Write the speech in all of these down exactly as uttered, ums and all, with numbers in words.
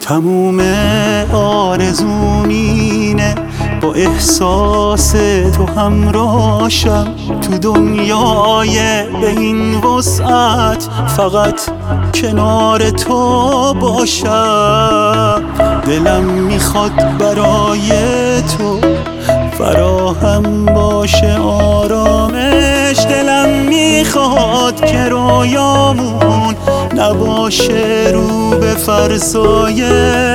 تموم آرزوم اینه با احساس تو همراشم، تو دنیای به این وسعت فقط کنار تو باشم. دلم میخواد برای تو فراهم باشه آرامش، دلم میخواد که رویامون نباشه رو به فرسایه.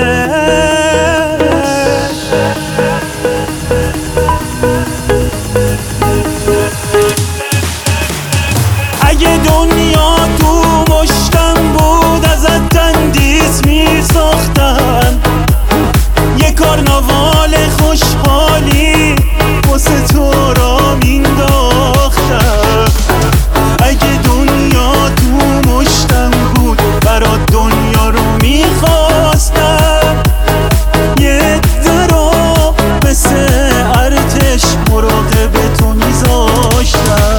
اگه دنیا تو مشتم بود ازت تندیس میساختم، یه کارناوال خوشحالی واسه تو را مینداختم. اگه دنیا تو مشتم بود برات دنیا رو میخواستم، یه درو مثل ارتش مراقب تو میذاشتم.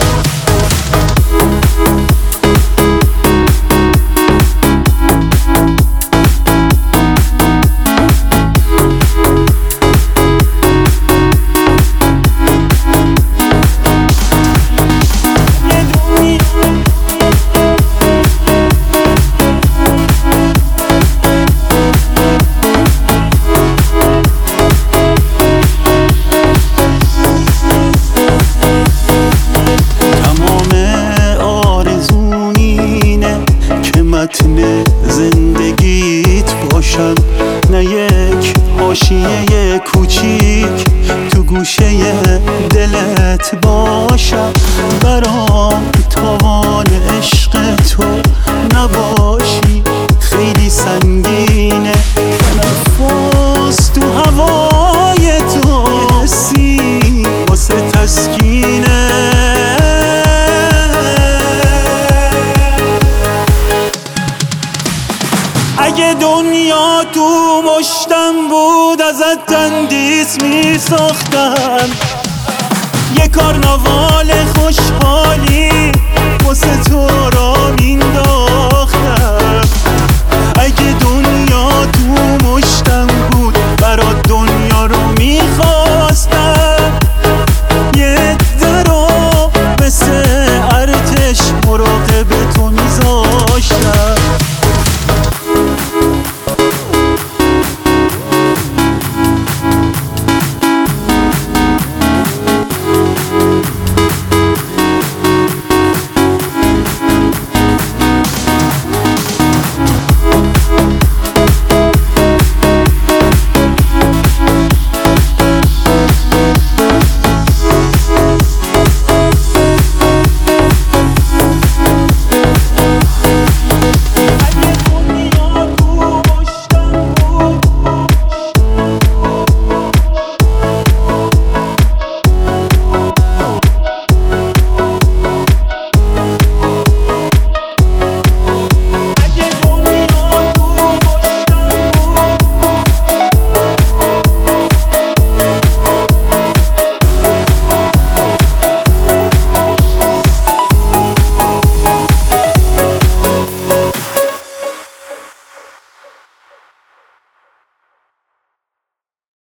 متن زندگیت باشم، نه یک حاشیه کوچیک تو گوشه دلت باشم. برام تاوان عشق تو نباشی خیلی سنگینه، تنفس تو هوای تو حسی واسه تسکینه. اگه دنیا تو مشتم بود ازت تندیس میساختم، یه کارناوال خوشحالی واسه تو را مینداختم.